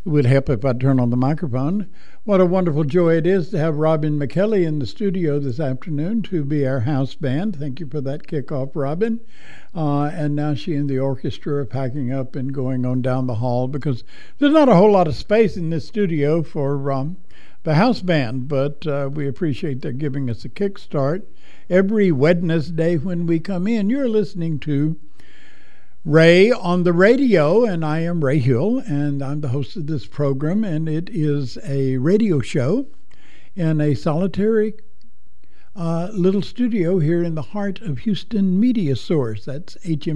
It would help if I turn on the microphone. What a wonderful joy it is to have Robin McKelly in the studio this afternoon to be our house band. Thank you for that kickoff, Robin. And now she and the orchestra are packing up and going on down the hall because there's not a whole lot of space in this studio for the house band, but we appreciate their giving us a kickstart. Every Wednesday when we come in, you're listening to Ray on the radio, and I am Ray Hill, and I'm the host of this program, and it is a radio show in a solitary little studio here in the heart of Houston Media Source. That's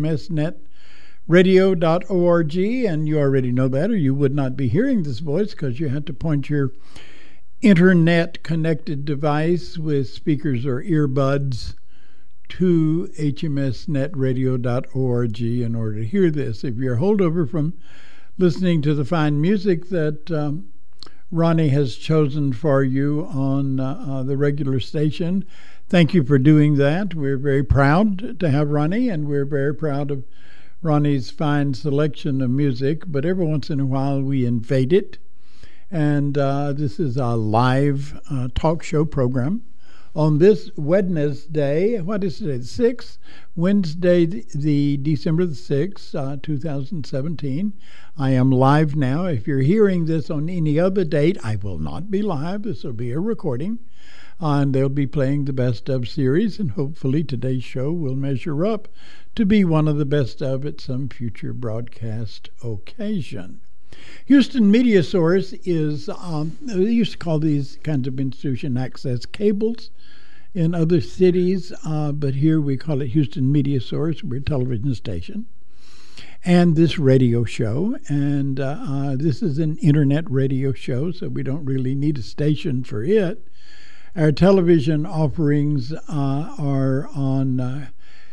hmsnetradio.org, and you already know that, or you would not be hearing this voice because you had to point your internet-connected device with speakers or earbuds to hmsnetradio.org in order to hear this. If you're holdover from listening to the fine music that Ronnie has chosen for you on the regular station, thank you for doing that. We're very proud to have Ronnie, and we're very proud of Ronnie's fine selection of music, but every once in a while we invade it, and this is a live talk show program. On this Wednesday, what is today, the 6th? Wednesday, the December the 6th, 2017. I am live now. If you're hearing this on any other date, I will not be live. This will be a recording. And they'll be playing the Best Of series, and hopefully today's show will measure up to be one of the best of at some future broadcast occasion. Houston Media Source is, they used to call these kinds of institution access cables in other cities, but here we call it Houston Media Source. We're a television station. And this radio show, and this is an internet radio show, so we don't really need a station for it. Our television offerings are on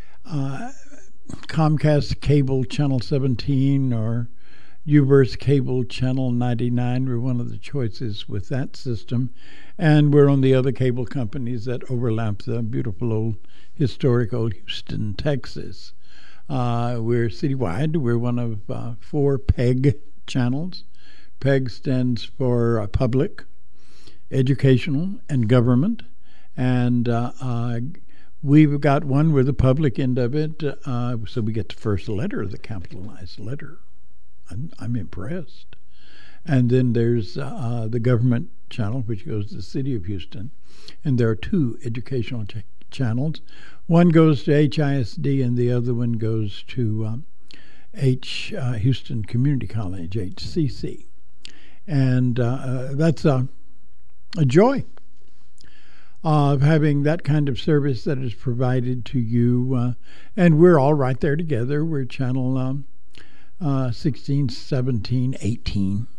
Comcast Cable Channel 17 or Uverse Cable Channel 99. We're one of the choices with that system. And we're on the other cable companies that overlap the beautiful old, historic old Houston, Texas. We're citywide. We're one of 4 PEG channels. PEG stands for Public, Educational, and Government. And we've got one with the public end of it, so we get the first letter, the capitalized letter. I'm impressed. And then there's the government channel, which goes to the city of Houston. And there are 2 educational channels. One goes to HISD, and the other one goes to Houston Community College, HCC. And that's a joy of having that kind of service that is provided to you. And we're all right there together. We're channel 16, 17, 18.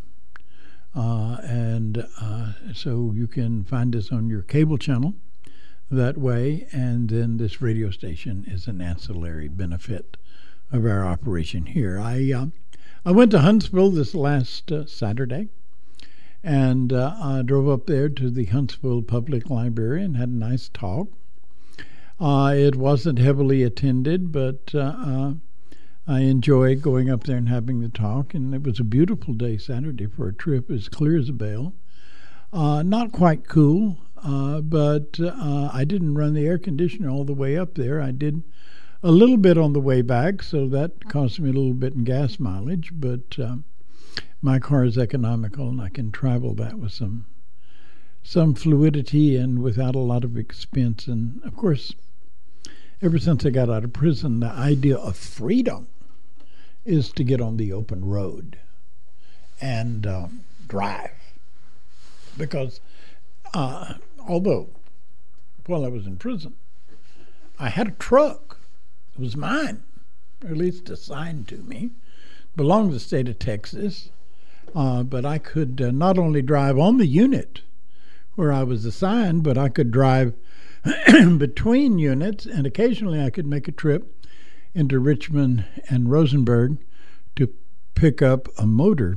And so you can find us on your cable channel that way, and then this radio station is an ancillary benefit of our operation here. I went to Huntsville this last Saturday, and I drove up there to the Huntsville Public Library and had a nice talk. It wasn't heavily attended, but I enjoyed going up there and having the talk, and it was a beautiful day Saturday for a trip as clear as a bell. Not quite cool, but I didn't run the air conditioner all the way up there. I did a little bit on the way back, so that cost me a little bit in gas mileage, but my car is economical, and I can travel that with some fluidity and without a lot of expense. And, of course, ever since I got out of prison, the idea of freedom is to get on the open road and drive. Because although while I was in prison, I had a truck. It was mine, or at least assigned to me. It belonged to the state of Texas. But I could not only drive on the unit where I was assigned, but I could drive between units, and occasionally I could make a trip into Richmond and Rosenberg to pick up a motor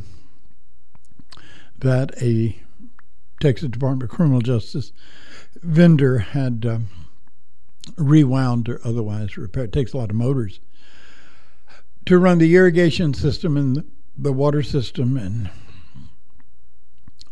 that a Texas Department of Criminal Justice vendor had rewound or otherwise repaired. It takes a lot of motors to run the irrigation system and the water system and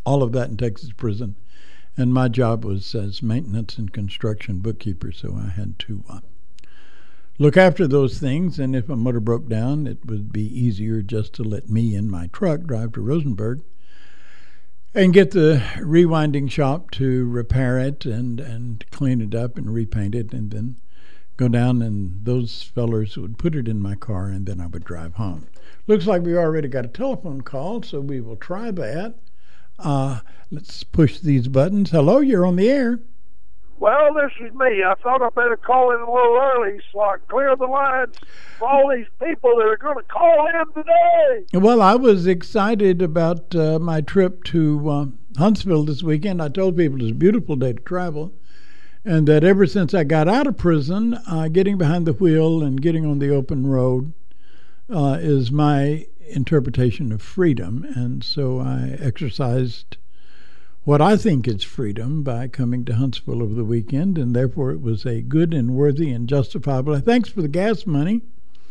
all of that in Texas prison. And my job was as maintenance and construction bookkeeper, so I had to look after those things. And if a motor broke down, it would be easier just to let me in my truck drive to Rosenberg and get the rewinding shop to repair it and clean it up and repaint it, and then go down and those fellers would put it in my car, and then I would drive home. Looks like we already got a telephone call, so we will try that. Let's push these buttons. Hello, you're on the air. Well, this is me. I thought I better call in a little early so I clear the lines for all these people that are going to call in today. Well, I was excited about my trip to Huntsville this weekend. I told people it's a beautiful day to travel, and that ever since I got out of prison, getting behind the wheel and getting on the open road is my interpretation of freedom. And so I exercised what I think is freedom by coming to Huntsville over the weekend, and therefore it was a good and worthy and justifiable. Thanks for the gas money.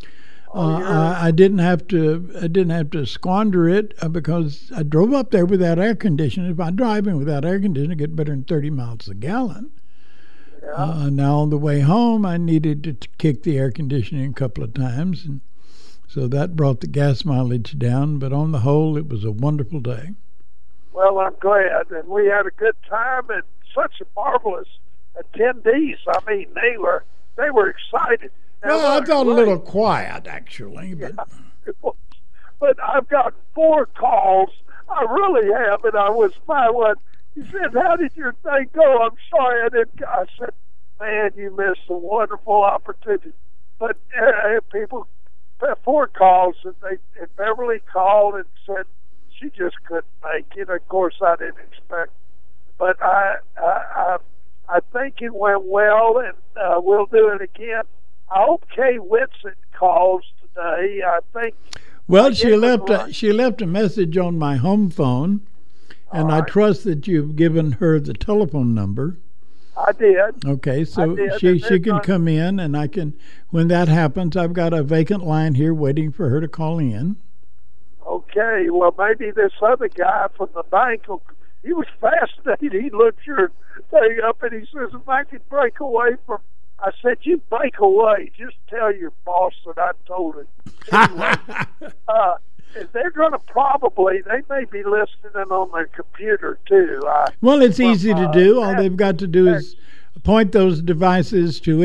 I didn't have to squander it because I drove up there without air conditioning. If I drive in without air conditioning, I get better than 30 miles a gallon. Yeah. Now on the way home, I needed to kick the air conditioning a couple of times, and so that brought the gas mileage down. But on the whole, it was a wonderful day. Well, I'm glad, and we had a good time, and such a marvelous attendees. I mean, they were excited. Now, well, I thought a little quiet, actually. But yeah, but I've got 4 calls. I really have, and I was my one. He said, "How did your thing go?" I'm sorry I didn't. I said, "Man, you missed a wonderful opportunity." But people, 4 calls, and Beverly called and said she just couldn't make it. Of course, I didn't expect, but I think it went well, and we'll do it again. I hope Kay Whitson calls today. I think. Well, she left a message on my home phone, and I trust that you've given her the telephone number. I did. Okay, so she can come in, and I can. When that happens, I've got a vacant line here waiting for her to call in. Okay, well, maybe this other guy from the bank, he was fascinated. He looked your thing up, and he says, "If I could break away from," I said, "You break away. Just tell your boss that I told him." Anyway, they're going to they may be listening on their computer, too. Well, it's easy to do. All they've got to do is point those devices to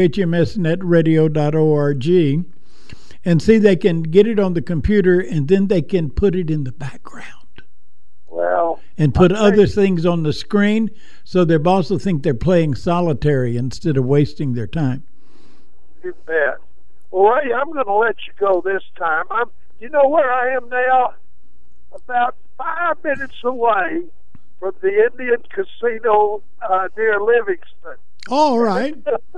hmsnetradio.org. and see they can get it on the computer, and then they can put it in the background. Well, and put other things on the screen, so their boss will think they're playing solitary instead of wasting their time. You bet. Well, Ray, I'm going to let you go this time. You know where I am now? About 5 minutes away from the Indian Casino near Livingston. All right.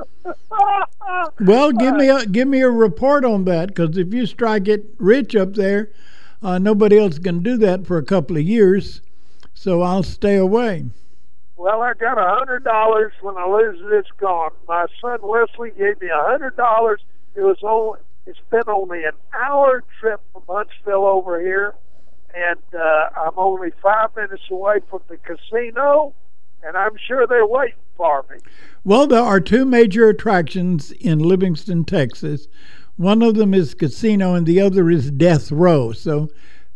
Well, give me a report on that, because if you strike it rich up there, nobody else can do that for a couple of years. So I'll stay away. Well, I got $100. When I lose it, it's gone. My son Wesley gave me $100. It's been only an hour trip from Huntsville over here, and I'm only 5 minutes away from the casino, and I'm sure they're waiting for me. Well, there are 2 major attractions in Livingston, Texas. One of them is casino, and the other is death row. So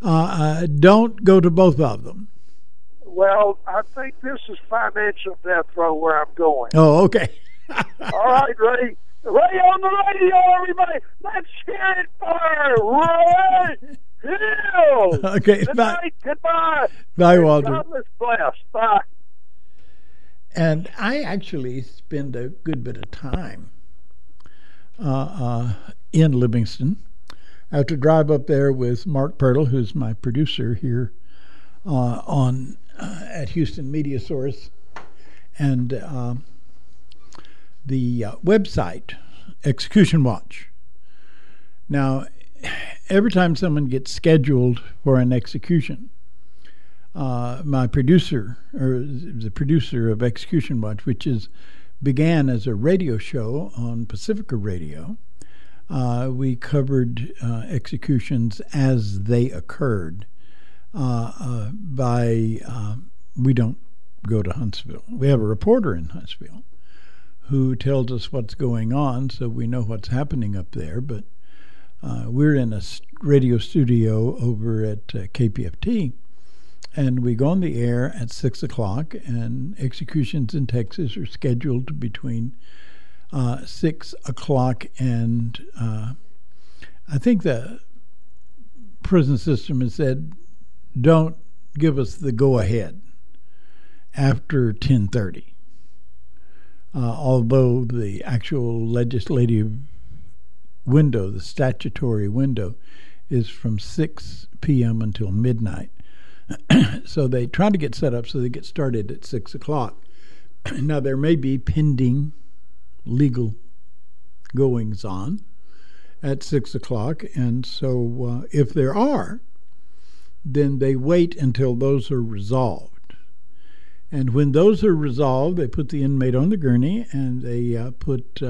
don't go to both of them. Well, I think this is financial death row where I'm going. Oh, okay. All right, Ray. Ray on the radio, everybody. Let's hear it for Ray Hill. Okay. Good night. Goodbye. Bye, Walter. God bless. Bye. And I actually spend a good bit of time in Livingston. I have to drive up there with Mark Pirtle, who's my producer here at Houston Media Source, and the website Execution Watch. Now, every time someone gets scheduled for an execution, my producer, or the producer of Execution Watch, which began as a radio show on Pacifica Radio, we covered executions as they occurred by we don't go to Huntsville. We have a reporter in Huntsville who tells us what's going on, so we know what's happening up there. But we're in a radio studio over at KPFT, and we go on the air at 6 o'clock, and executions in Texas are scheduled between 6 o'clock and I think the prison system has said, don't give us the go-ahead after 10:30. Although the actual legislative window, the statutory window, is from 6 p.m. until midnight. So they try to get set up so they get started at 6 o'clock. Now, there may be pending legal goings on at 6 o'clock, and so if there are, then they wait until those are resolved. And when those are resolved, they put the inmate on the gurney and they put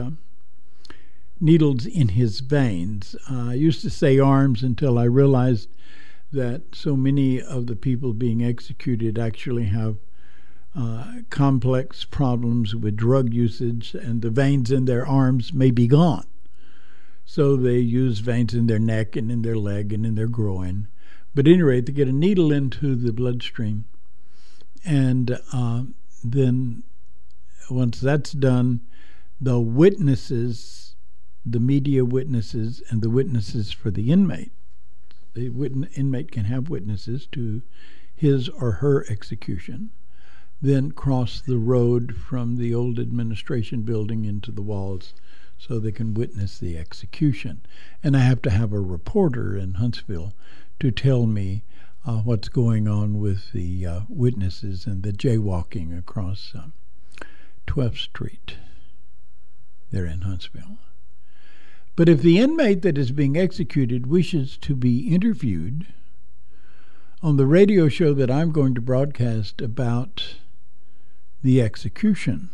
needles in his veins. I used to say arms until I realized that so many of the people being executed actually have complex problems with drug usage, and the veins in their arms may be gone. So they use veins in their neck and in their leg and in their groin. But at any rate, they get a needle into the bloodstream. And then once that's done, the witnesses, the media witnesses, and the witnesses for the inmate can have witnesses to his or her execution, then cross the road from the old administration building into the walls so they can witness the execution. And I have to have a reporter in Huntsville to tell me what's going on with the witnesses and the jaywalking across 12th Street there in Huntsville. But if the inmate that is being executed wishes to be interviewed on the radio show that I'm going to broadcast about the execution,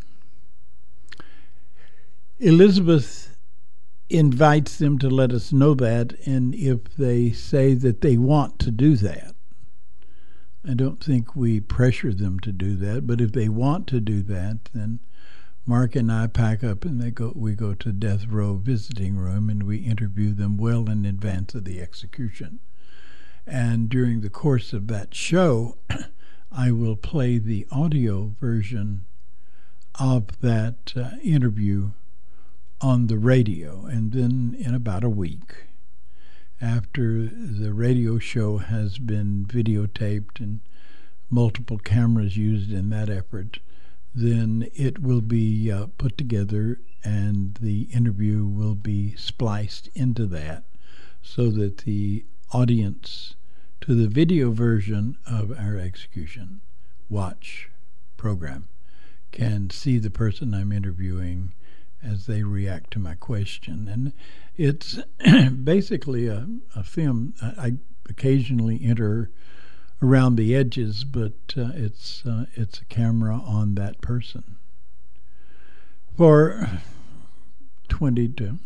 Elizabeth invites them to let us know that, and if they say that they want to do that, I don't think we pressure them to do that, but if they want to do that, then Mark and I pack up and we go to Death Row visiting room and we interview them well in advance of the execution. And during the course of that show, I will play the audio version of that interview on the radio. And then in about a week, after the radio show has been videotaped and multiple cameras used in that effort, then it will be put together and the interview will be spliced into that so that the audience to the video version of our execution watch program can see the person I'm interviewing as they react to my question. And it's basically a film. I occasionally enter around the edges, but it's a camera on that person. For 20 to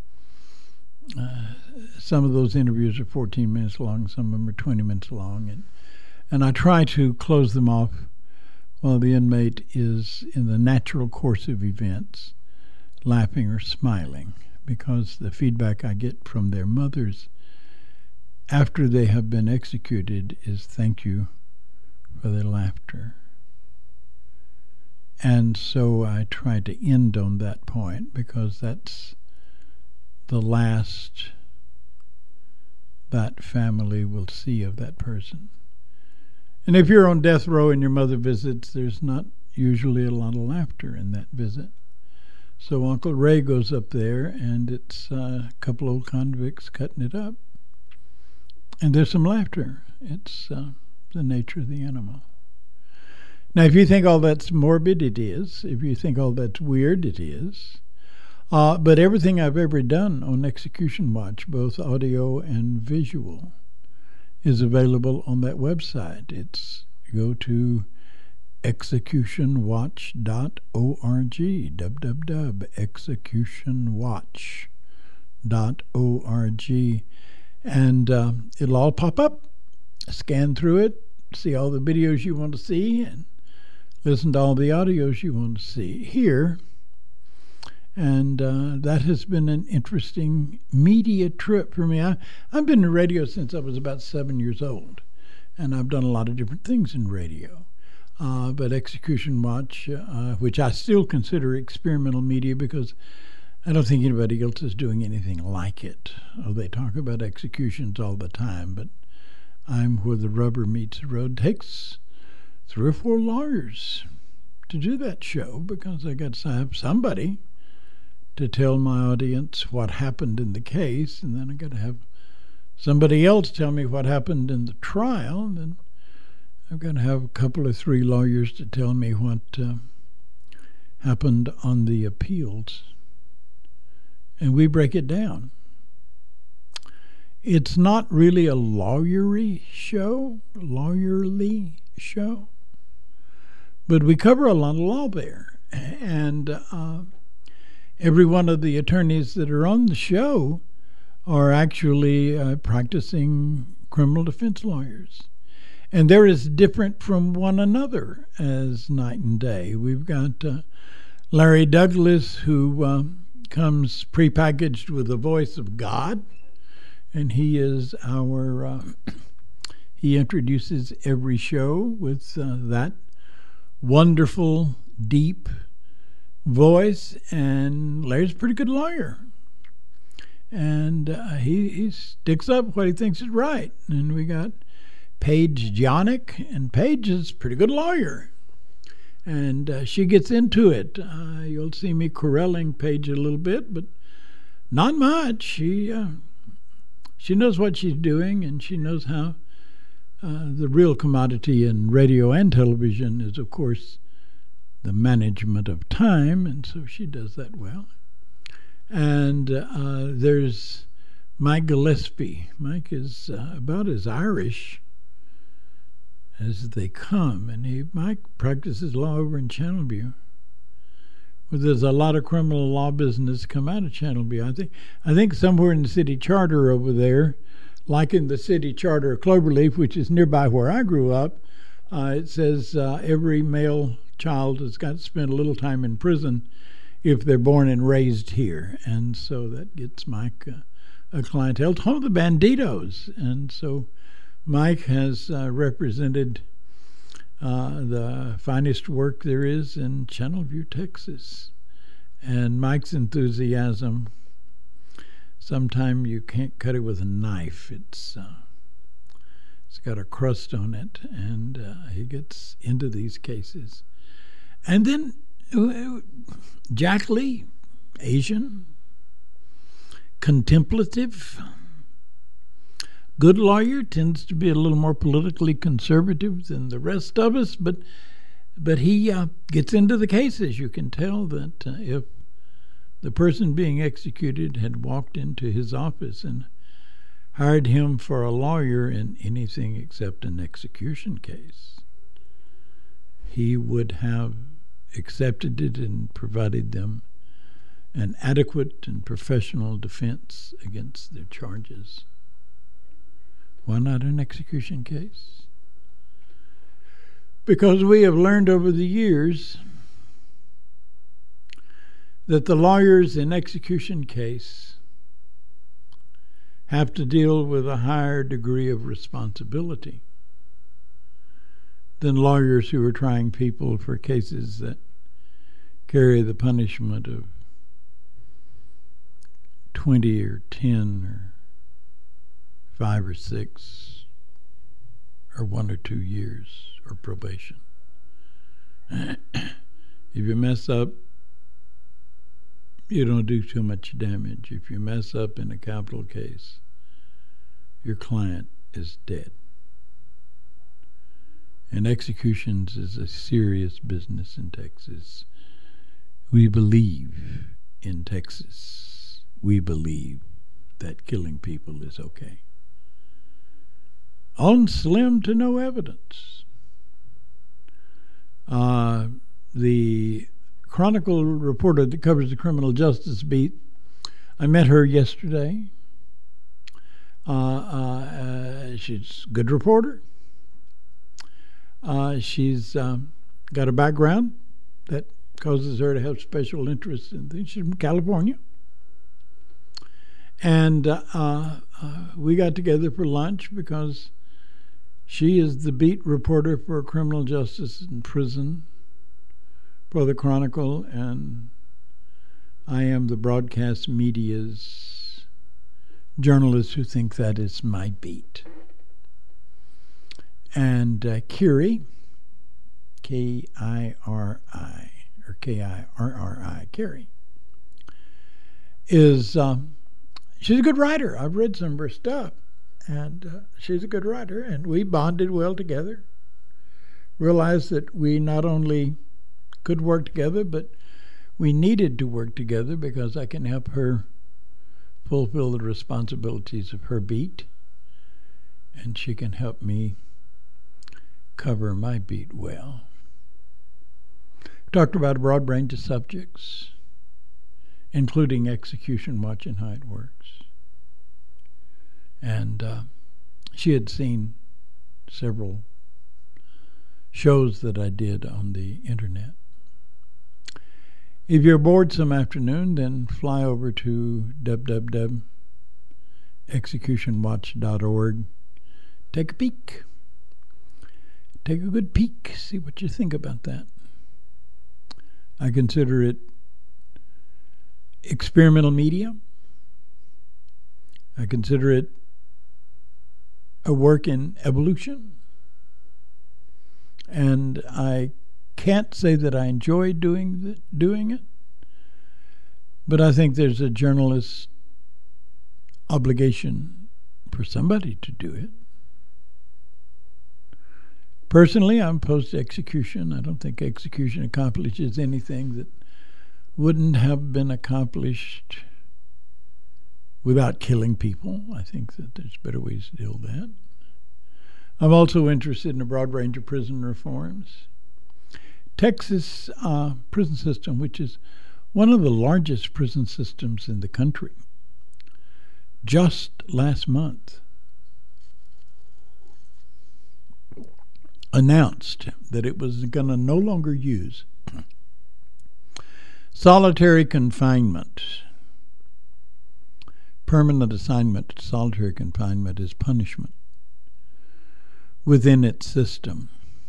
some of those interviews are 14 minutes long, some of them are 20 minutes long, and I try to close them off while the inmate is in the natural course of events, laughing or smiling, because the feedback I get from their mothers after they have been executed is thank you for their laughter. And so I try to end on that point because that's the last that family will see of that person. And if you're on death row and your mother visits, there's not usually a lot of laughter in that visit. So Uncle Ray goes up there, and it's a couple old convicts cutting it up. And there's some laughter. It's the nature of the animal. Now, if you think all that's morbid, it is. If you think all that's weird, it is. But everything I've ever done on Execution Watch, both audio and visual, is available on that website. Go to executionwatch.org, www.executionwatch.org, and it'll all pop up. Scan through it, see all the videos you want to see and listen to all the audios you want to hear. And that has been an interesting media trip for me. I've been in radio since I was about 7 years old, and I've done a lot of different things in radio. But Execution Watch, which I still consider experimental media because I don't think anybody else is doing anything like it. They talk about executions all the time, but I'm where the rubber meets the road. It takes 3 or 4 lawyers to do that show because I got to have somebody to tell my audience what happened in the case, and then I got to have somebody else tell me what happened in the trial, and then I've got to have a couple or 3 lawyers to tell me what happened on the appeals. And we break it down. It's not really a lawyerly show, but we cover a lot of law there. And every one of the attorneys that are on the show are actually practicing criminal defense lawyers. And they're as different from one another as night and day. We've got Larry Douglas, who comes prepackaged with the voice of God, and he is our he introduces every show with that wonderful, deep voice, and Larry's a pretty good lawyer, and he sticks up what he thinks is right. And we got Paige Jonick, and Paige is a pretty good lawyer, and she gets into it. You'll see me corralling Paige a little bit, but not much. She knows what she's doing, and she knows how the real commodity in radio and television is, of course, the management of time, and so she does that well. And there's Mike Gillespie. Mike is about as Irish as they come, and Mike practices law over in Channelview. Well, there's a lot of criminal law business come out of Channelview. I think somewhere in the city charter over there, like in the city charter of Cloverleaf, which is nearby where I grew up, it says every male child has got to spend a little time in prison if they're born and raised here. And so that gets Mike a clientele. It's home of the Banditos. And so Mike has represented the finest work there is in Channelview, Texas. And Mike's enthusiasm, sometimes you can't cut it with a knife. It's got a crust on it, and he gets into these cases. And then Jack Lee, Asian, contemplative, good lawyer, tends to be a little more politically conservative than the rest of us, but he gets into the cases. You can tell that if the person being executed had walked into his office and hired him for a lawyer in anything except an execution case, he would have accepted it and provided them an adequate and professional defense against their charges. Why not an execution case? Because we have learned over the years that the lawyers in execution case have to deal with a higher degree of responsibility than lawyers who are trying people for cases that carry the punishment of 20 or 10 or 5 or 6 or 1 or 2 years or probation. If you mess up, you don't do too much damage. If you mess up in a capital case, your client is dead. And executions is a serious business in Texas. We believe in Texas. We believe that killing people is okay. On slim to no evidence. The Chronicle reporter that covers the criminal justice beat, I met her yesterday. She's a good reporter. She's got a background that causes her to have special interest in things. She's from California. And we got together for lunch because she is the beat reporter for criminal justice in prison for the Chronicle, and I am the broadcast media's journalist who think that is my beat. And Kiri, K-I-R-I, or K-I-R-R-I, Kiri, is, she's a good writer. I've read some of her stuff, and she's a good writer, and we bonded well together, realized that we not only could work together, but we needed to work together because I can help her fulfill the responsibilities of her beat, and she can help me cover my beat well. We talked about a broad range of subjects, including Execution Watch and how it works. And she had seen several shows that I did on the internet. If you're bored some afternoon, then fly over to www.executionwatch.org. Take a peek. Take a good peek. See what you think about that. I consider it experimental media. I consider it a work in evolution. And I can't say that I enjoy doing it, but I think there's a journalist's obligation for somebody to do it. Personally, I'm opposed to execution. I don't think execution accomplishes anything that wouldn't have been accomplished without killing people. I think that there's better ways to deal with that. I'm also interested in a broad range of prison reforms. Texas prison system, which is one of the largest prison systems in the country, just last month announced that it was going to no longer use solitary confinement, permanent assignment to solitary confinement as punishment within its system.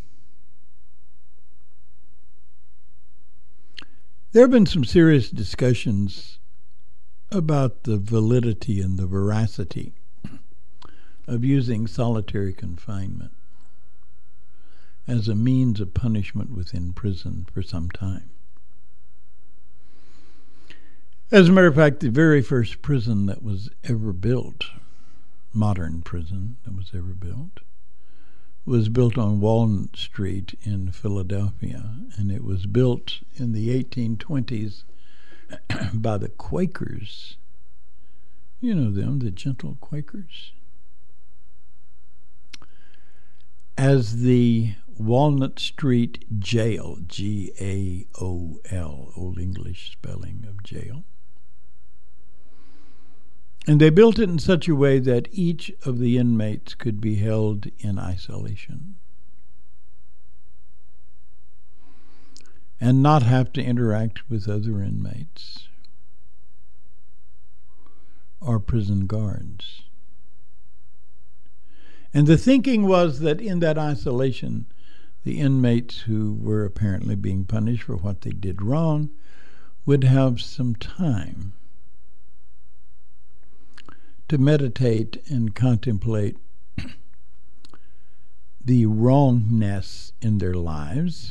There have been some serious discussions about the validity and the veracity of using solitary confinement as a means of punishment within prison for some time. As a matter of fact, the very first prison that was ever built, modern prison that was ever built, was built on Walnut Street in Philadelphia, and it was built in the 1820s by the Quakers. You know them, the gentle Quakers. As the Walnut Street Jail, G-A-O-L, Old English spelling of jail. And they built it in such a way that each of the inmates could be held in isolation and not have to interact with other inmates or prison guards. And the thinking was that in that isolation, the inmates who were apparently being punished for what they did wrong would have some time to meditate and contemplate the wrongness in their lives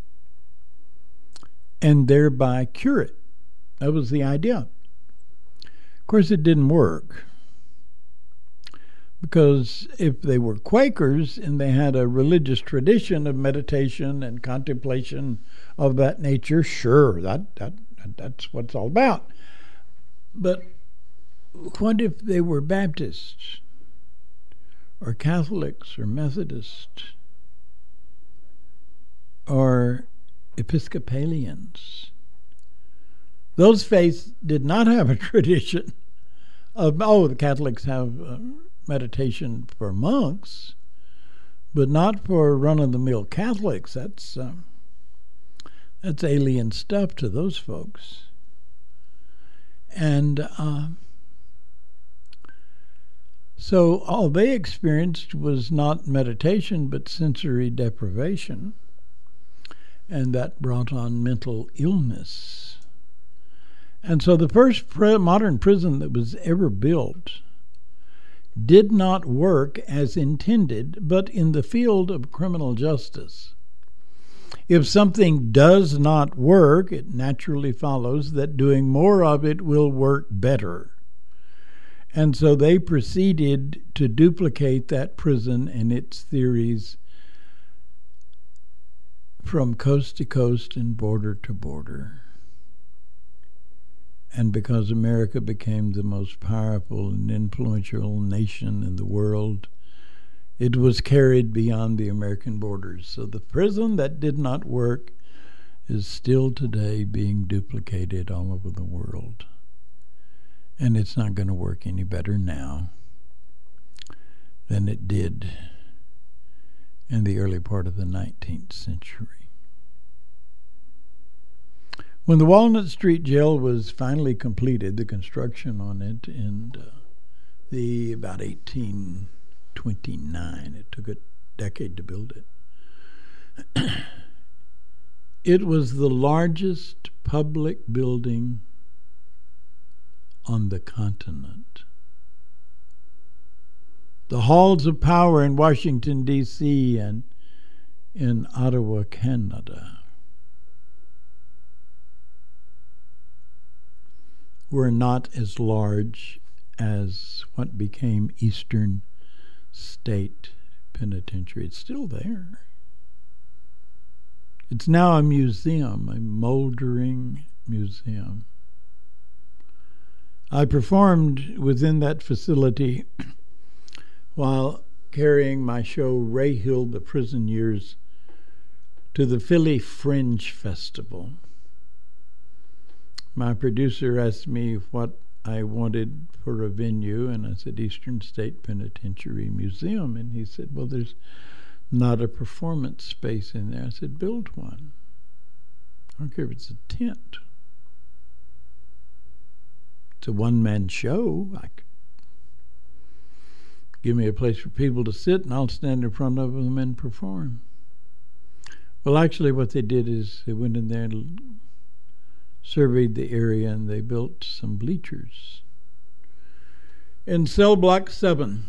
and thereby cure it. That was the idea. Of course, it didn't work, because if they were Quakers and they had a religious tradition of meditation and contemplation of that nature, sure, that's what it's all about. But what if they were Baptists or Catholics or Methodists or Episcopalians? Those faiths did not have a tradition of, the Catholics have meditation for monks, but not for run-of-the-mill Catholics. That's alien stuff to those folks. And so all they experienced was not meditation, but sensory deprivation. And that brought on mental illness. And so the first modern prison that was ever built did not work as intended, but in the field of criminal justice. If something does not work, it naturally follows that doing more of it will work better. And so they proceeded to duplicate that prison and its theories from coast to coast and border to border. And because America became the most powerful and influential nation in the world, it was carried beyond the American borders. So the prison that did not work is still today being duplicated all over the world. And it's not going to work any better now than it did in the early part of the 19th century. When the Walnut Street Jail was finally completed, the construction on it in about 1829, it took a decade to build it. It was the largest public building on the continent. The halls of power in Washington, D.C. and in Ottawa, Canada were not as large as what became Eastern State Penitentiary. It's still there. It's now a museum, a moldering museum. I performed within that facility while carrying my show Ray Hill, The Prison Years, to the Philly Fringe Festival. My producer asked me what I wanted for a venue, and I said Eastern State Penitentiary Museum, and he said, well, there's not a performance space in there. I said, build one. I don't care if it's a tent. It's a one-man show. Give me a place for people to sit, and I'll stand in front of them and perform. Well, actually, what they did is they went in there and surveyed the area, and they built some bleachers. In cell block 7,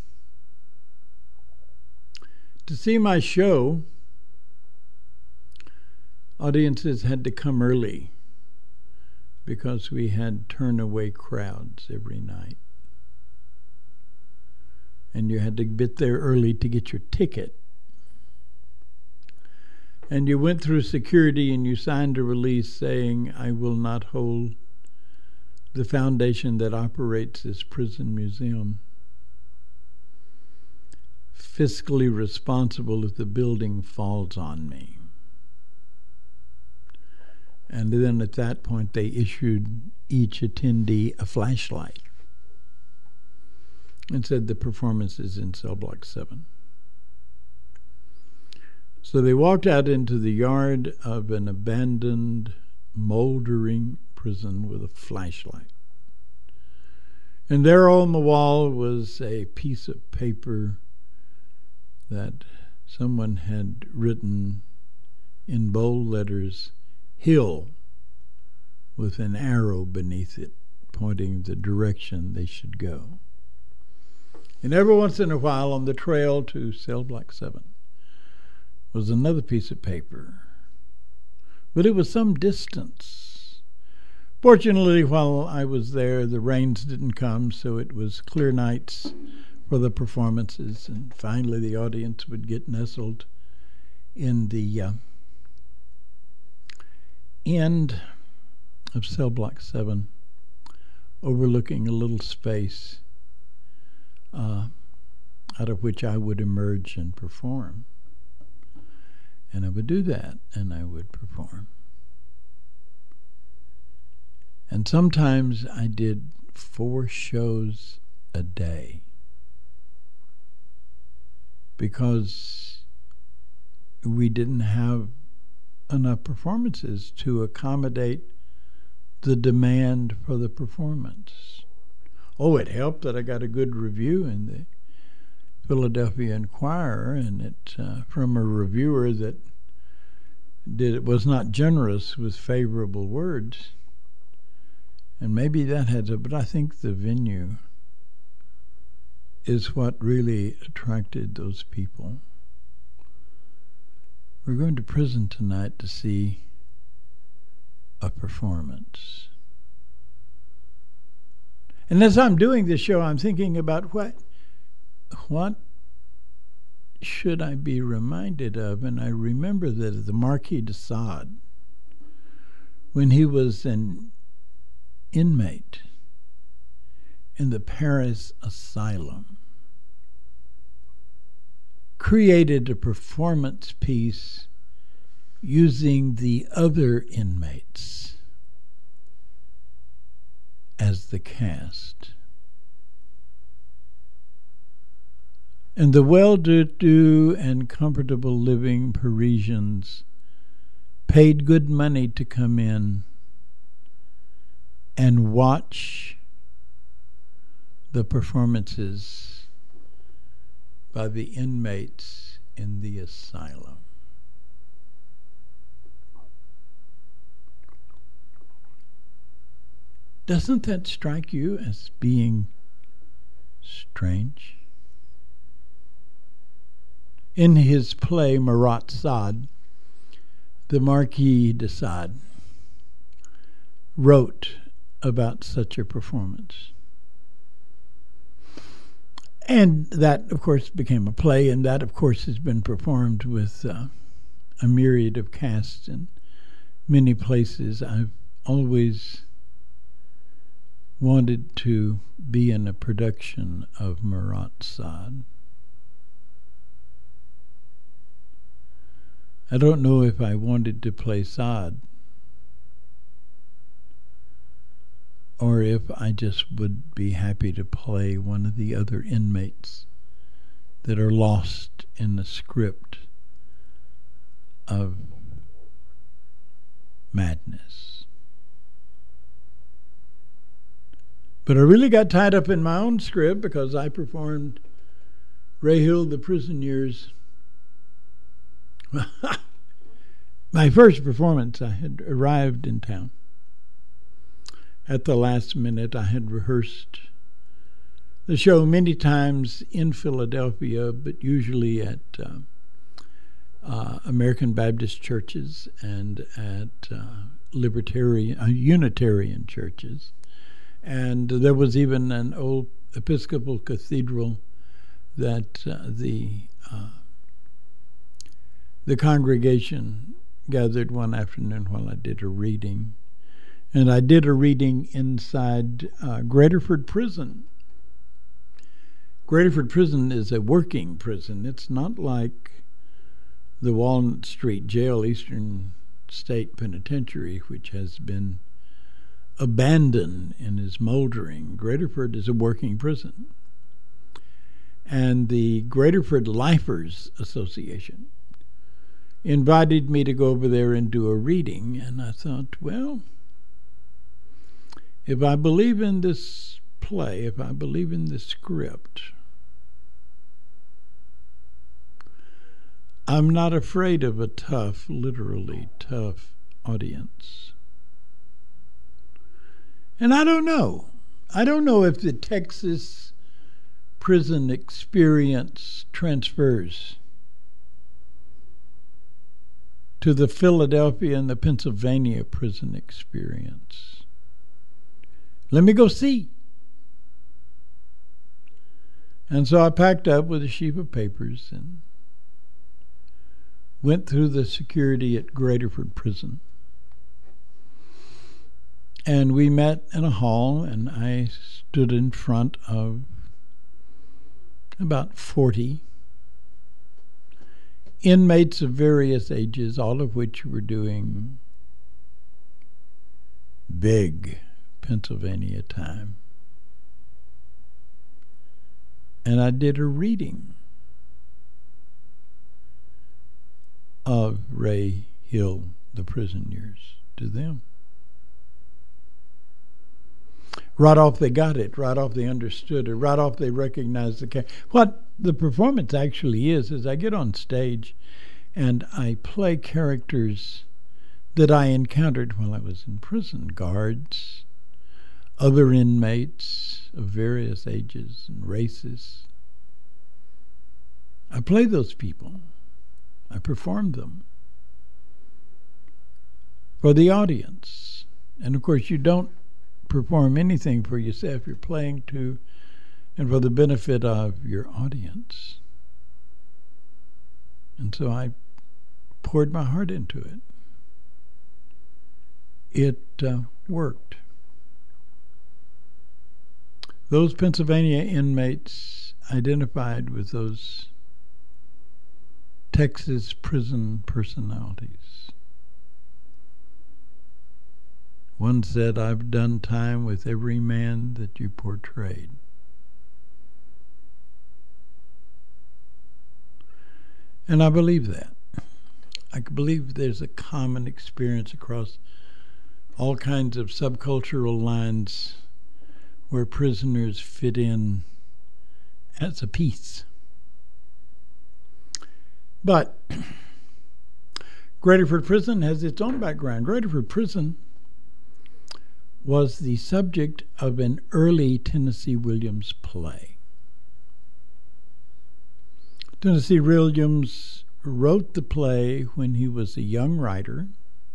to see my show, audiences had to come early because we had turn-away crowds every night. And you had to get there early to get your ticket. And you went through security and you signed a release saying, I will not hold the foundation that operates this prison museum fiscally responsible if the building falls on me. And then at that point they issued each attendee a flashlight and said the performance is in cell block 7. So they walked out into the yard of an abandoned, moldering prison with a flashlight. And there on the wall was a piece of paper that someone had written in bold letters, Hill, with an arrow beneath it, pointing the direction they should go. And every once in a while on the trail to cell block 7 was another piece of paper, but it was some distance. Fortunately, while I was there, the rains didn't come, so it was clear nights for the performances, and finally the audience would get nestled in the end of cell block 7, overlooking a little space out of which I would emerge and perform. And I would do that, and I would perform. And sometimes I did 4 shows a day because we didn't have enough performances to accommodate the demand for the performance. Oh, it helped that I got a good review in the Philadelphia Inquirer, and it from a reviewer that was not generous with favorable words, and maybe that had to. But I think the venue is what really attracted those people. We're going to prison tonight to see a performance. And as I'm doing this show, I'm thinking about what should I be reminded of? And I remember that the Marquis de Sade, when he was an inmate in the Paris asylum, created a performance piece using the other inmates as the cast. And the well-to-do and comfortable living Parisians paid good money to come in and watch the performances by the inmates in the asylum. Doesn't that strike you as being strange? In his play Marat Sade, the Marquis de Sade wrote about such a performance. And that, of course, became a play, and that, of course, has been performed with a myriad of casts in many places. I've always wanted to be in a production of Marat Sade. I don't know if I wanted to play Sade or if I just would be happy to play one of the other inmates that are lost in the script of madness. But I really got tied up in my own script because I performed Rahil the Prison Years. My first performance, I had arrived in town. At the last minute, I had rehearsed the show many times in Philadelphia, but usually at American Baptist churches and at Unitarian churches. And there was even an old Episcopal cathedral that the congregation gathered one afternoon while I did a reading. And I did a reading inside Graterford Prison. Graterford Prison is a working prison. It's not like the Walnut Street Jail, Eastern State Penitentiary, which has been abandoned and is moldering. Graterford is a working prison. And the Graterford Lifers Association invited me to go over there and do a reading. And I thought, well, if I believe in this play, if I believe in this script, I'm not afraid of a tough, literally tough audience. And I don't know. I don't know if the Texas prison experience transfers to the Philadelphia and the Pennsylvania prison experience. Let me go see. And so I packed up with a sheaf of papers and went through the security at Graterford Prison. And we met in a hall, and I stood in front of about 40 inmates of various ages, all of which were doing big Pennsylvania time. And I did a reading. Ray Hill, the prison years, to them. Right off they got it. Right off they understood it. Right off they recognized the character. What the performance actually is I get on stage and I play characters that I encountered while I was in prison. Guards, other inmates of various ages and races. I play those people. I perform them for the audience. And of course you don't perform anything for yourself. You're playing to and for the benefit of your audience. And so I poured my heart into it. It worked. Those Pennsylvania inmates identified with those Texas prison personalities. One said, "I've done time with every man that you portrayed." And I believe that. I believe there's a common experience across all kinds of subcultural lines where prisoners fit in as a piece. But Graterford Prison has its own background. Graterford Prison was the subject of an early Tennessee Williams play. Tennessee Williams wrote the play when he was a young writer,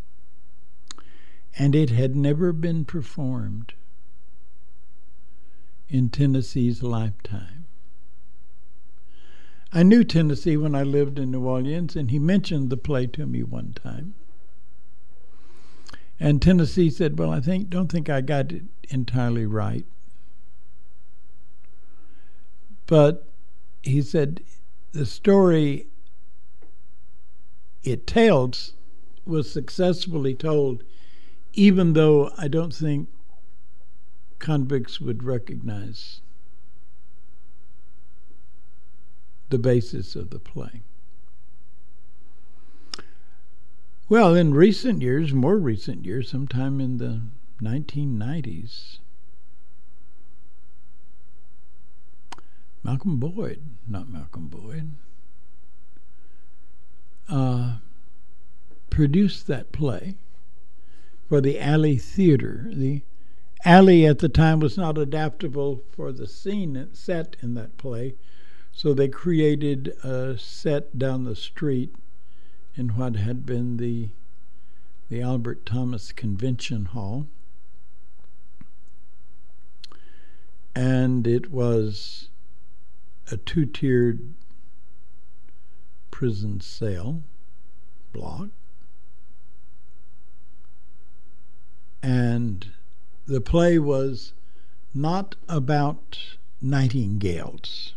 and it had never been performed in Tennessee's lifetime. I knew Tennessee when I lived in New Orleans, and he mentioned the play to me one time. And Tennessee said, "Well, don't think I got it entirely right." But he said the story it tells was successfully told, even though I don't think convicts would recognize the basis of the play. Well, in more recent years, sometime in the 1990s, Malcolm Boyd produced that play for the Alley Theater. The Alley at the time was not adaptable for the scene set in that play, so they created a set down the street in what had been the Albert Thomas Convention Hall. And it was a two-tiered prison cell block. And the play was not about nightingales.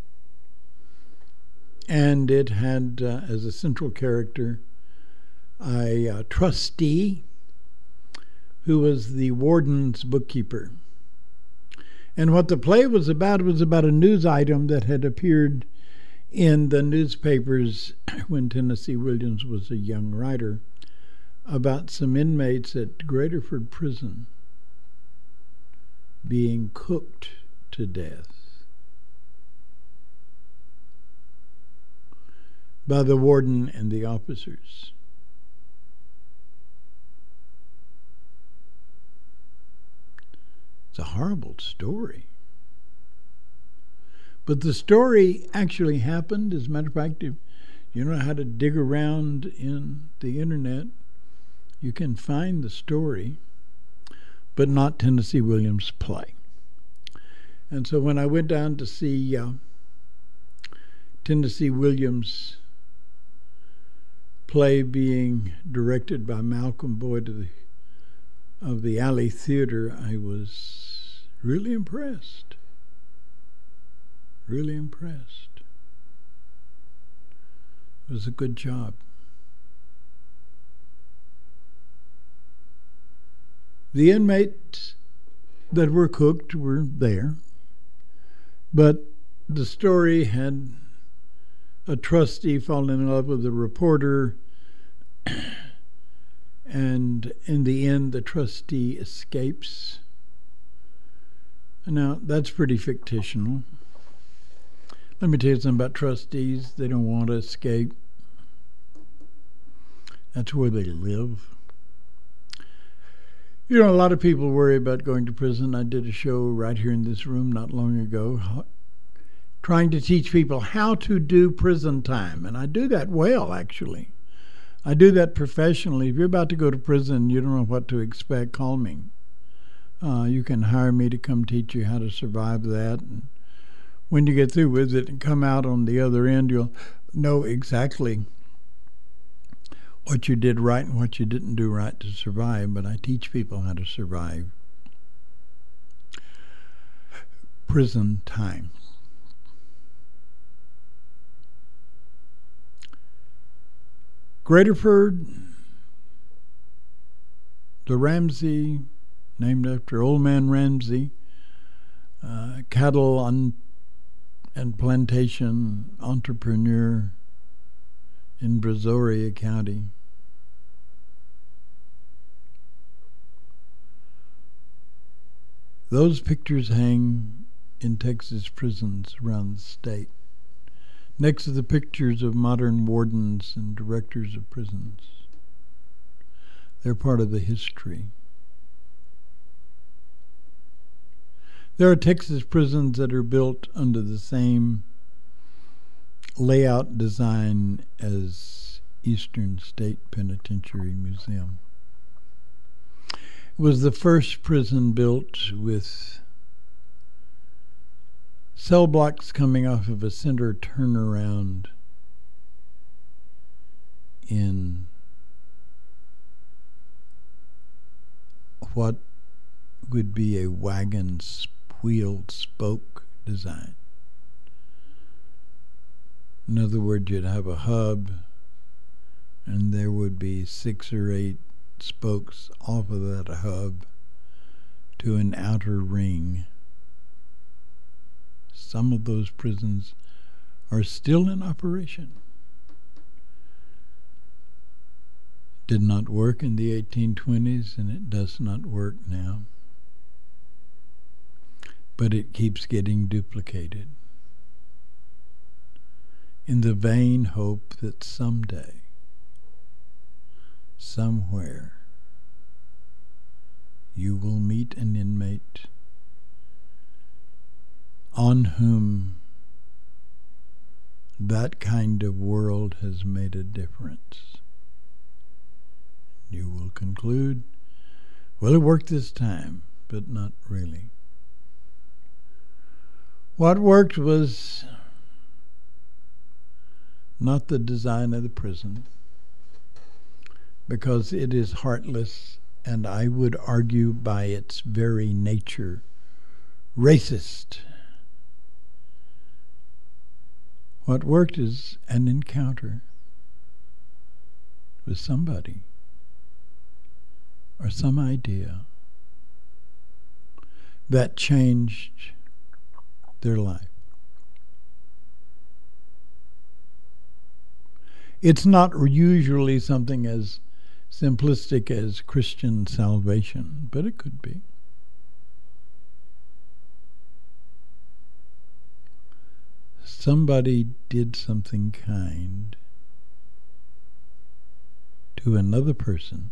And it had as a central character a trustee who was the warden's bookkeeper. And what the play was about a news item that had appeared in the newspapers when Tennessee Williams was a young writer about some inmates at Graterford Prison being cooked to death by the warden and the officers. It's a horrible story. But the story actually happened. As a matter of fact, if you know how to dig around in the internet, you can find the story, but not Tennessee Williams' play. And so when I went down to see Tennessee Williams' play being directed by Malcolm Boyd of the Alley Theater, I was really impressed. Really impressed. It was a good job. The inmates that were cooked were there, but the story had a trustee falling in love with a reporter, And in the end, the trustee escapes. Now, that's pretty fictional. Let me tell you something about trustees. They don't want to escape. That's where they live. You know, a lot of people worry about going to prison. I did a show right here in this room not long ago trying to teach people how to do prison time. And I do that well, actually. I do that professionally. If you're about to go to prison, you don't know what to expect, call me. You can hire me to come teach you how to survive that. And when you get through with it and come out on the other end, you'll know exactly what you did right and what you didn't do right to survive. But I teach people how to survive prison time. Graterford, the Ramsey, named after Old Man Ramsey, cattle and plantation entrepreneur in Brazoria County. Those pictures hang in Texas prisons around the state, next to the pictures of modern wardens and directors of prisons. They're part of the history. There are Texas prisons that are built under the same layout design as Eastern State Penitentiary Museum. It was the first prison built with cell blocks coming off of a center turnaround in what would be a wagon wheeled spoke design. In other words, you'd have a hub and there would be 6 or 8 spokes off of that hub to an outer ring. Some of those prisons are still in operation. Did not work in the 1820s and it does not work now. But it keeps getting duplicated in the vain hope that someday, somewhere, you will meet an inmate on whom that kind of world has made a difference. You will conclude, well, it worked this time, but not really. What worked was not the design of the prison, because it is heartless, and I would argue by its very nature, racist. What worked is an encounter with somebody or some idea that changed their life. It's not usually something as simplistic as Christian salvation, but it could be. Somebody did something kind to another person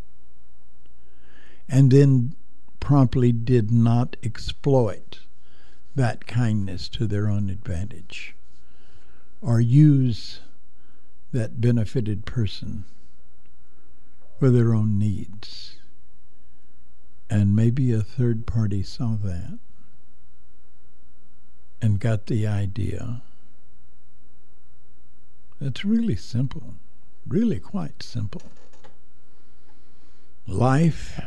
and then promptly did not exploit that kindness to their own advantage or use that benefited person for their own needs. And maybe a third party saw that and got the idea. It's really simple, really quite simple. Life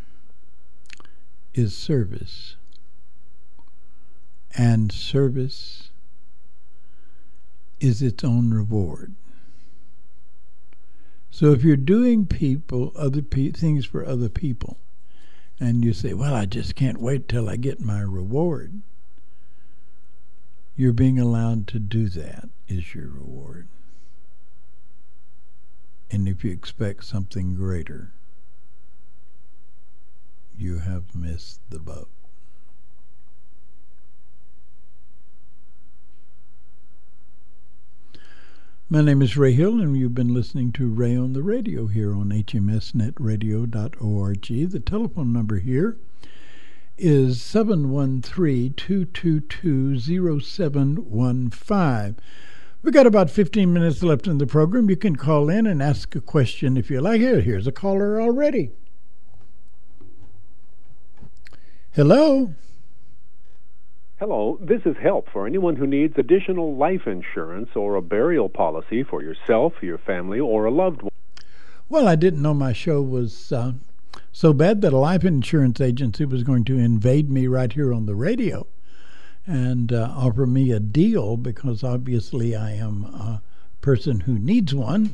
is service, and service is its own reward. So if you're doing things for other people, and you say, well, I just can't wait till I get my reward, you're being allowed to do that is your reward. And if you expect something greater, you have missed the boat. My name is Ray Hill, and you've been listening to Ray on the Radio here on hmsnetradio.org. The telephone number here is 713-222-0715. We've got about 15 minutes left in the program. You can call in and ask a question if you like. Here's a caller already. Hello. Hello, this is help for anyone who needs additional life insurance or a burial policy for yourself, your family, or a loved one. Well, I didn't know my show was so bad that a life insurance agency was going to invade me right here on the radio and offer me a deal, because obviously I am a person who needs one.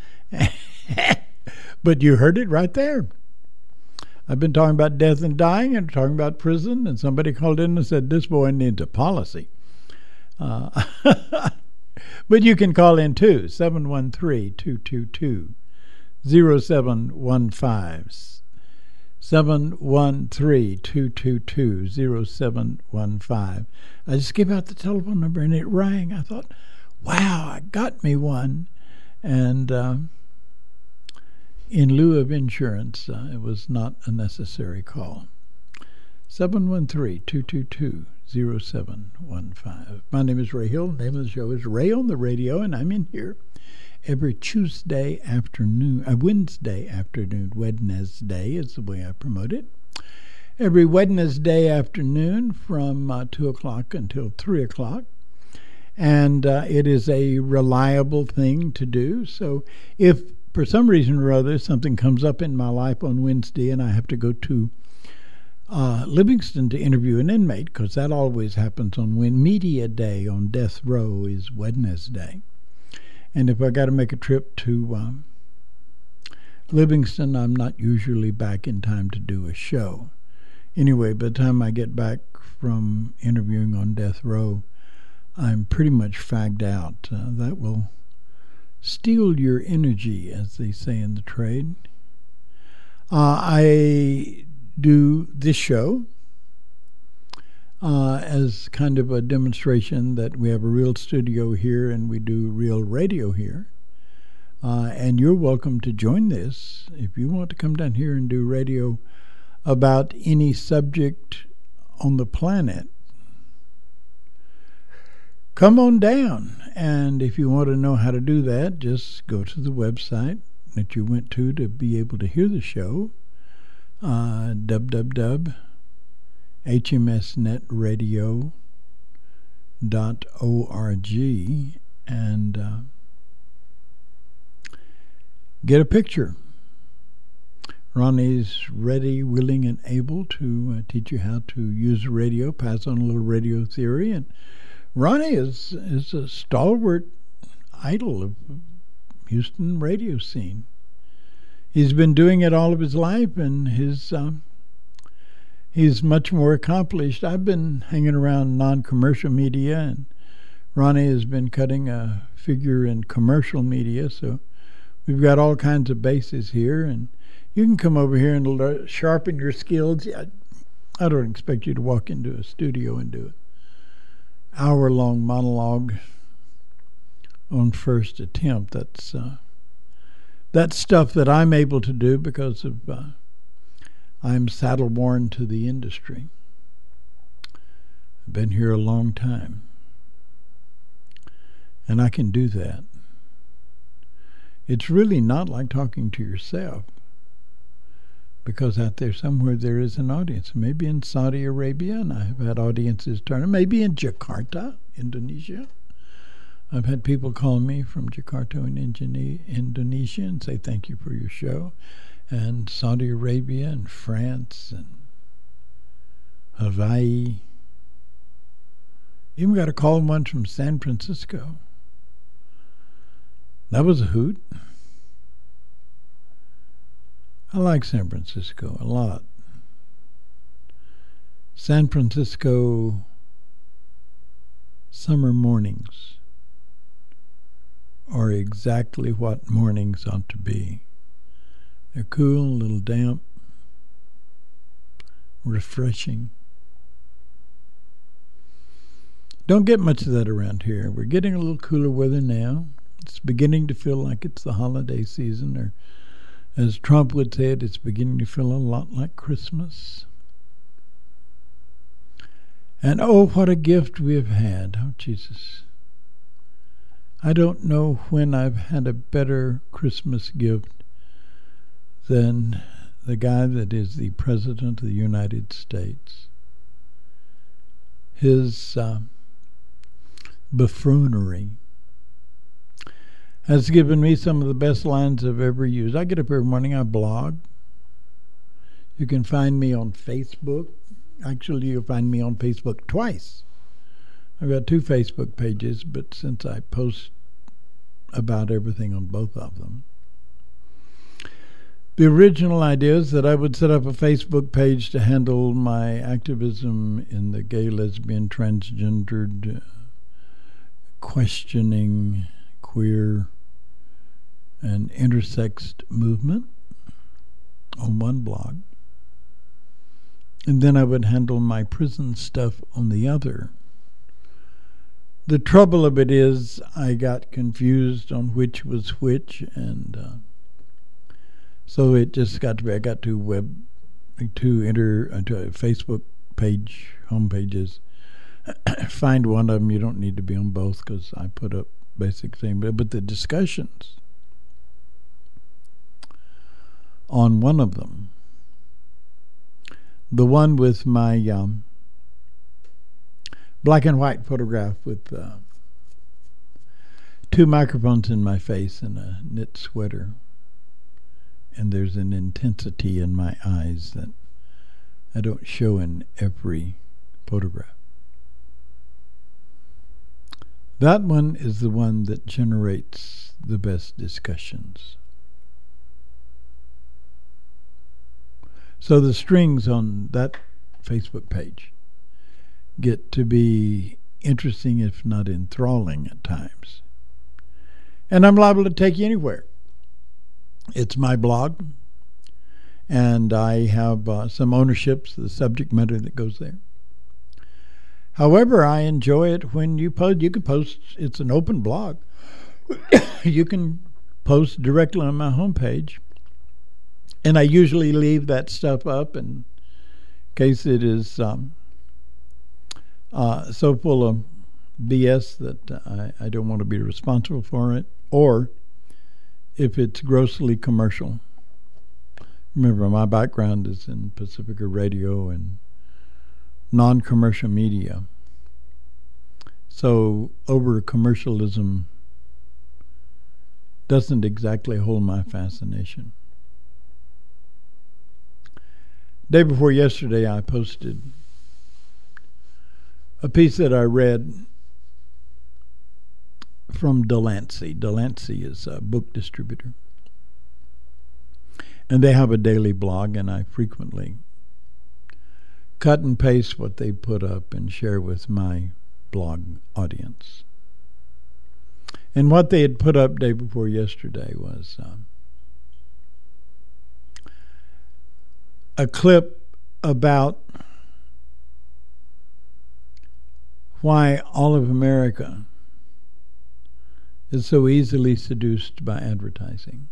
But you heard it right there. I've been talking about death and dying and talking about prison, and somebody called in and said, this boy needs a policy. But you can call in too, 713-222-0715. 713-222-0715. I just gave out the telephone number and it rang. I thought, wow, I got me one. And in lieu of insurance, it was not a necessary call. 713-222-0715. My name is Ray Hill. The name of the show is Ray on the Radio, and I'm in here every Wednesday afternoon, Wednesday is the way I promote it. Every Wednesday afternoon from 2 o'clock until 3 o'clock. And it is a reliable thing to do. So if for some reason or other something comes up in my life on Wednesday and I have to go to Livingston to interview an inmate, because that always happens on Media Day on death row is Wednesday. And if I got to make a trip to Livingston, I'm not usually back in time to do a show. Anyway, by the time I get back from interviewing on death row, I'm pretty much fagged out. That will steal your energy, as they say in the trade. I do this show as kind of a demonstration that we have a real studio here and we do real radio here. And you're welcome to join this. If you want to come down here and do radio about any subject on the planet, come on down. And if you want to know how to do that, just go to the website that you went to be able to hear the show, www.hmsnetradio.org, and get a picture. Ronnie's ready, willing, and able to teach you how to use the radio, pass on a little radio theory. And Ronnie is a stalwart idol of Houston radio scene. He's been doing it all of his life, and he's much more accomplished. I've been hanging around non-commercial media, and Ronnie has been cutting a figure in commercial media, so we've got all kinds of bases here, and you can come over here and sharpen your skills. I don't expect you to walk into a studio and do an hour-long monologue on first attempt. That's stuff that I'm able to do because of I'm saddle-born to the industry. I've been here a long time, and I can do that. It's really not like talking to yourself, because out there somewhere there is an audience. Maybe in Saudi Arabia, and I have had audiences turn. Maybe in Jakarta, Indonesia. I've had people call me from Jakarta in Indonesia and say thank you for your show. And Saudi Arabia and France and Hawaii. Even got a call once from San Francisco. That was a hoot. I like San Francisco a lot. San Francisco summer mornings are exactly what mornings ought to be. They're cool, a little damp, refreshing. Don't get much of that around here. We're getting a little cooler weather now. It's beginning to feel like it's the holiday season, or as Trump would say it, it's beginning to feel a lot like Christmas. And oh, what a gift we have had. Oh, Jesus. I don't know when I've had a better Christmas gift than the guy that is the President of the United States. His buffoonery has given me some of the best lines I've ever used. I get up every morning, I blog. You can find me on Facebook. Actually, you'll find me on Facebook twice. I've got 2 Facebook pages, but since I post about everything on both of them. The original idea is that I would set up a Facebook page to handle my activism in the gay, lesbian, transgendered, questioning, queer, and intersex movement on one blog. And then I would handle my prison stuff on the other. The trouble of it is I got confused on which was which, and so it just got to be, I got two Facebook page, home pages. Find one of them. You don't need to be on both because I put up basic thing. But the discussions on one of them, the one with my black and white photograph with 2 microphones in my face and a knit sweater, and there's an intensity in my eyes that I don't show in every photograph. That one is the one that generates the best discussions. So the strings on that Facebook page get to be interesting, if not enthralling at times. And I'm liable to take you anywhere. It's my blog, and I have some ownership to the subject matter that goes there. However, I enjoy it when you post. You can post, it's an open blog. You can post directly on my homepage, and I usually leave that stuff up in case it is so full of BS that I don't want to be responsible for it, or if it's grossly commercial. Remember, my background is in Pacifica Radio and non-commercial media. So over-commercialism doesn't exactly hold my fascination. Day before yesterday, I posted a piece that I read from Delancey. Delancey is a book distributor. And they have a daily blog, and I frequently cut and paste what they put up and share with my blog audience. And what they had put up day before yesterday was a clip about why all of America is so easily seduced by advertising.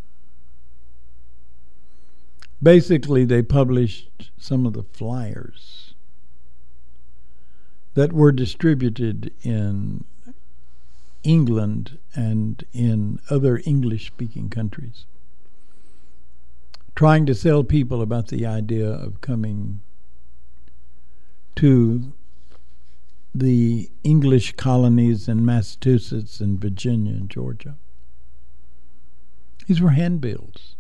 Basically, they published some of the flyers that were distributed in England and in other English-speaking countries, trying to sell people about the idea of coming to the English colonies in Massachusetts and Virginia and Georgia. These were handbills.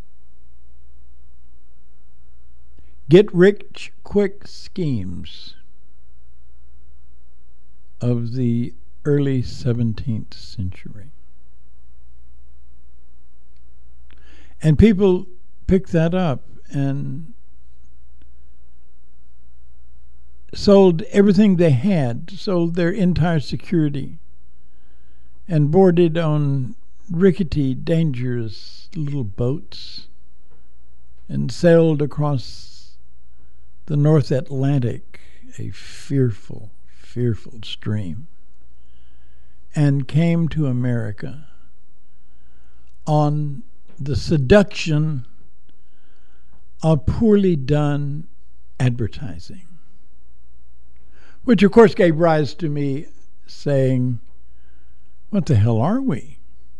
Get-rich-quick schemes of the early 17th century. And people picked that up and sold everything they had, sold their entire security, and boarded on rickety, dangerous little boats and sailed across the North Atlantic, a fearful, fearful stream, and came to America on the seduction of poorly done advertising, which of course gave rise to me saying, what the hell are we?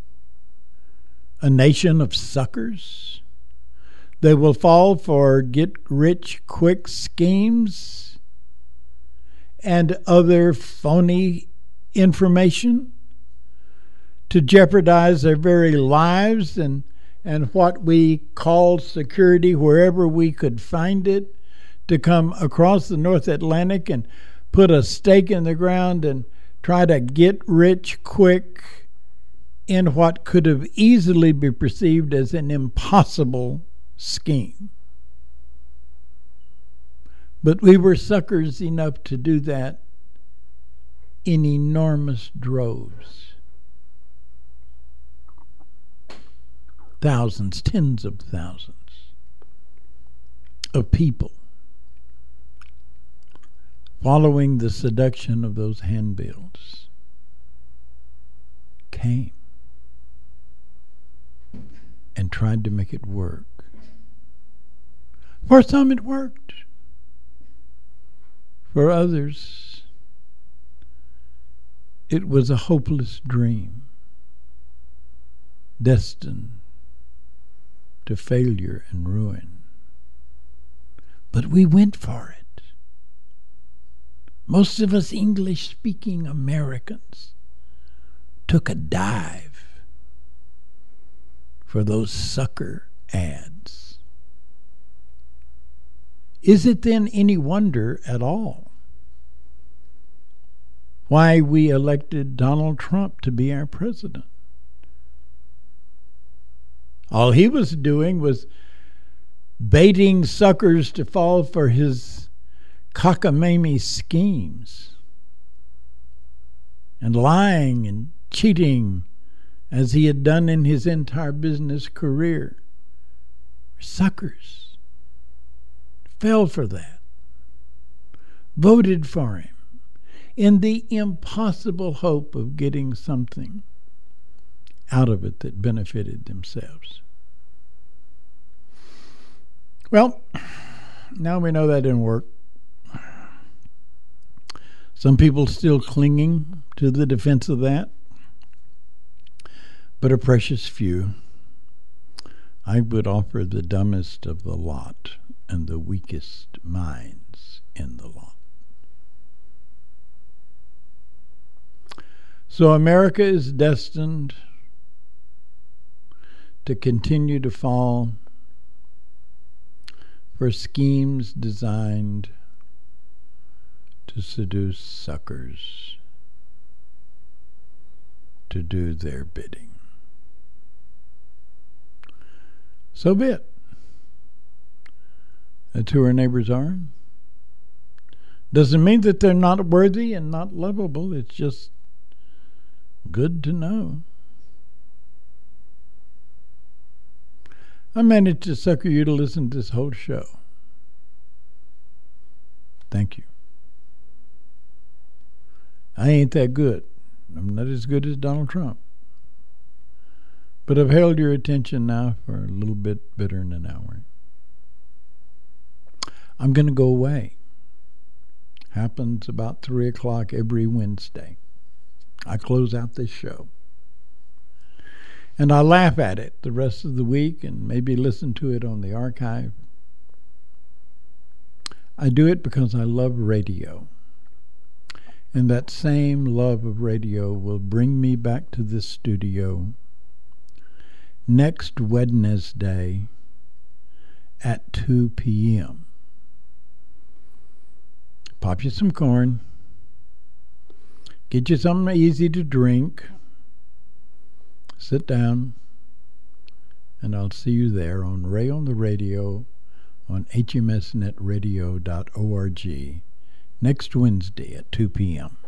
A nation of suckers? They will fall for get-rich-quick schemes and other phony information to jeopardize their very lives and what we call security wherever we could find it, to come across the North Atlantic and put a stake in the ground and try to get rich quick in what could have easily been perceived as an impossible scheme. But we were suckers enough to do that in enormous droves. Thousands, tens of thousands of people following the seduction of those handbills came and tried to make it work. For some it worked. For others, it was a hopeless dream, destined to failure and ruin. But we went for it. Most of us English-speaking Americans took a dive for those sucker ads. Is it then any wonder at all why we elected Donald Trump to be our president? All he was doing was baiting suckers to fall for his cockamamie schemes and lying and cheating as he had done in his entire business career. Suckers fell for that, voted for him in the impossible hope of getting something out of it that benefited themselves. Well, now we know that didn't work. Some people still clinging to the defense of that, but a precious few. I would offer the dumbest of the lot and the weakest minds in the lot. So America is destined to continue to fall for schemes designed to seduce suckers to do their bidding. So be it. That's who our neighbors are. Doesn't mean that they're not worthy and not lovable. It's just good to know. I managed to sucker you to listen to this whole show. Thank you. I ain't that good. I'm not as good as Donald Trump. But I've held your attention now for a little bit better than an hour. I'm going to go away. Happens about 3 o'clock every Wednesday. I close out this show. And I laugh at it the rest of the week and maybe listen to it on the archive. I do it because I love radio. And that same love of radio will bring me back to this studio next Wednesday at 2 p.m. Pop you some corn. Get you something easy to drink. Sit down. And I'll see you there on Ray on the Radio on hmsnetradio.org next Wednesday at 2 p.m.